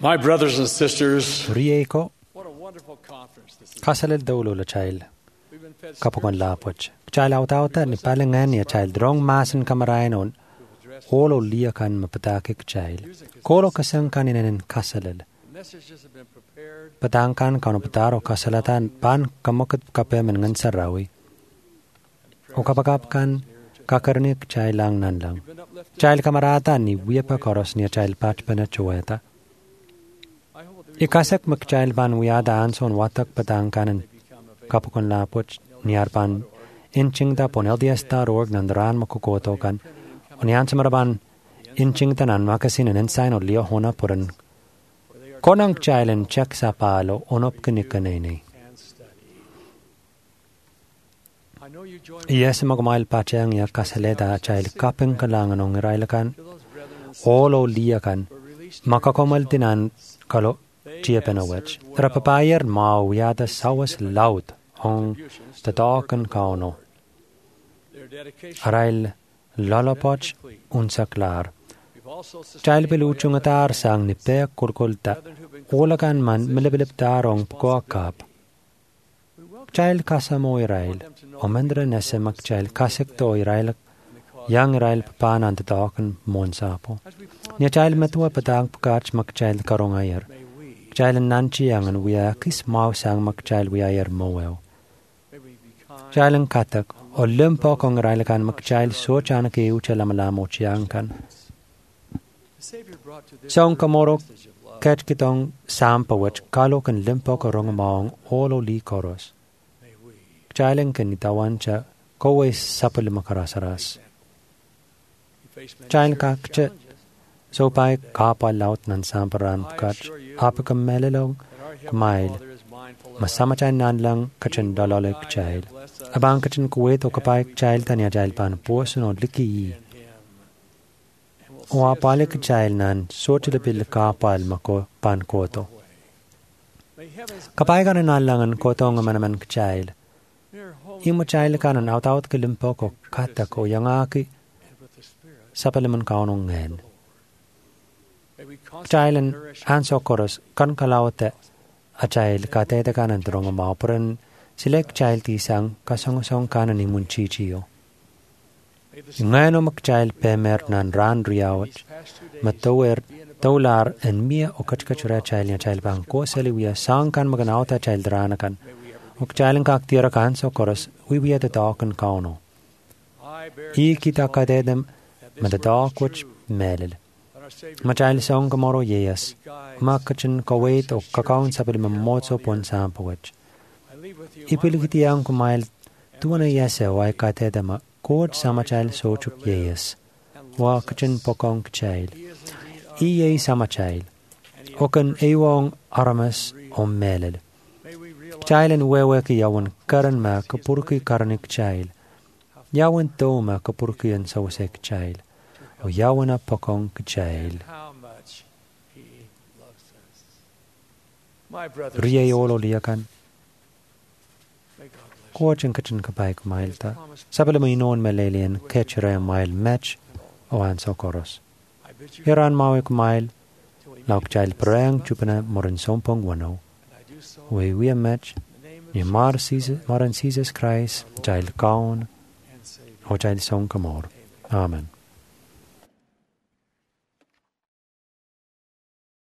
My brothers and sisters, Rieko what a wonderful conference this is. kasalel dawlo la child We've been fed kapokon lapoch. Child outauta ni palengan ya child drong masin kamarayon olo liya kan mapatakik child. Kolo kasang kaninen kasalel. messages have been prepared. Patangkan kanopataro kasalatan pan kamakot kape mengan sarawi. O kapakapkan kakarnik child lang nan lang. Been uplifted. Child kamarata ni wiapa koros niya child patch panachueta. I hope that Ikasak mag-child ban wiyada anson watak patangkanan kapukon lapoch niarpan inchingta pon LDS.org nandaran makukotokan onian samaraban inchingtanan makasin and ensign o leo hona puran konang child check sa palo onop kinikanene. can study. I know you join Yes magmail pachang ya kasaleta child kapeng kalangan ong irailakan those brethren and olo liyakan were released makakomal tinan kalo Chiapenowich. Rapapayer mau yada sawas laut ong tatakan kauno. their dedication. Arail lalapoch unsaklar. We've also sustained Child peluchungatar sang nipe kurkulta. Olakan man milibilip darong pkoakap. Child kasamo irail. Omendra nesemak child kasik to irail. Yang irail papanan tatakan monsapo. Nya child metua patang pkach mak child karongayer. Child nanchi yang an wia kis mau sang mak child wia yer moel. may we be kind. Child ang katak o limpo kong railakan mak child so chana ke ucha lamalamo chiyang kan. The Savior brought to this Song kamoro message of love. ket kitong sampa wach kalo kan limpo ko rong maong olo li koros. May we Child ang kanitawan cha kowe sapal makarasaras. face many Child serious ka kche challenges. so pai kapa laut nan samparan kach apakam melelong That our Heavenly kumail. Father is mindful of Masama chan nan lang kachin dalolek child. Abang kachin kuwet o kapay child tanya child pan posun o liki yi. in Him. And we'll see O us apalik through child nan so chilapil kapal mako pan koto. May heaven's Kapay ka na langan koto nga manaman ka child. near home Imo child ka nan out kilimpo ko kata ko yangaki and with the Spirit. sa paliman kaunong ngayon. May we constantly Child an nourish anso koros kan kalawate a child katete ka nan drong mapuran silek child tisang kasong-song ka nan imun chichiyo. May the Ngayon o mag-child pemer nan ran riyawat these past 2 days matower taular en mia o kachkachura child niya child bang ko seliwia sang kan maganauta child ranakan. may we ever O child ang kaktira kan so koros wiwia tatakan kauno. I bear I kita kadedem that this madatakwach melil. that our Savior Machild song kamoro yeyas. guides. Makachin kawait o kakaun sa pilimamotso pon sampawach. I leave with you my Ipiligiti ang kumail tuwana yase o ay katedema kod sama child sochuk yeyas. and Wa kachin pokong child. He is indeed our Iyay sama child. and he Okan eywong aramas o melil. may we realize Child and wewe ki yawan karan ma kapurki karanik child. Yawan to ma kapurki an sawasek child. O yawan a pokong child. how much He loves us. My brothers, Riyay olo liyakan. may God bless Kuwachin kachin kapay kumail you. ta. Promise Sabala mo inoon malalian kechira mile match o anso koros. I bid you Hiran mawe kumail till we lauk meet child again. perang chupana morin sompong wano. And I do so We a match. in the name of Ni Jesus moran Jesus Christ child kaon and Savior. o child song kamor. Amen.